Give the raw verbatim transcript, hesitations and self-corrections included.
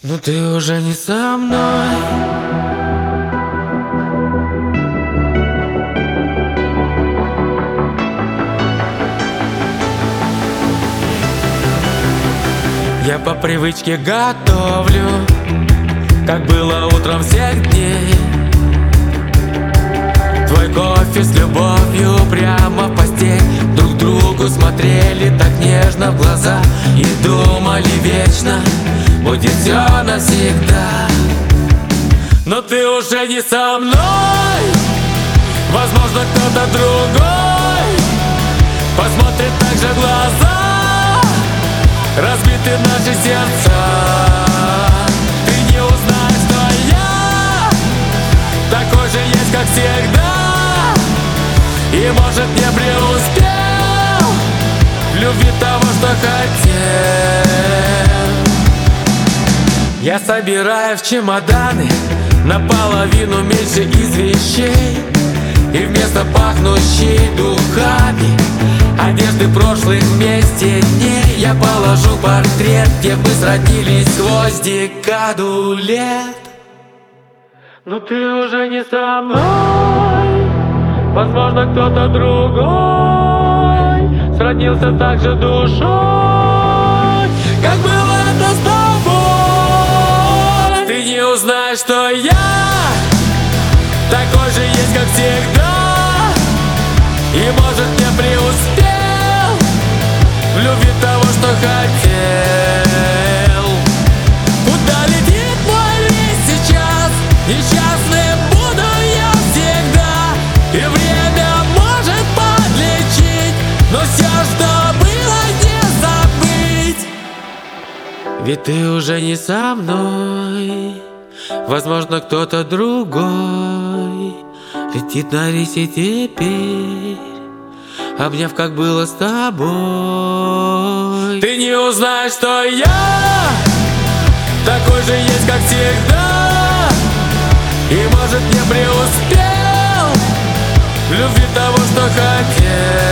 Но ты уже не со мной. Я по привычке готовлю, как было утром всех дней. Твой кофе с любовью прямо в постель. Друг другу смотрели так нежно в глаза и думали вечно будет все навсегда. Но ты уже не со мной. Возможно, кто-то другой посмотрит так же в глаза. Разбиты наши сердца. Ты не узнаешь, что я такой же есть, как всегда. И может не преуспел в любви того, что хотел. Я собираю в чемоданы наполовину меньше из вещей. И вместо пахнущей духами одежды прошлых вместе дней я положу портрет, где мы сроднились сквозь декаду лет. Но ты уже не со мной. Возможно, кто-то другой сроднился так же душой, как было это с тобой. Ты не узнаешь, что я такой же есть, как всегда. И может не преуспел в любви того, что хотел. Куда летит мой лист сейчас? Несчастным буду я всегда. И время может подлечить, но все, что было, не забыть. Ведь ты уже не со мной. Возможно, кто-то другой летит на рейсе теперь, обняв, как было с тобой. Ты не узнаешь, что я такой же есть, как всегда. И может не преуспел в любви того, что хотел.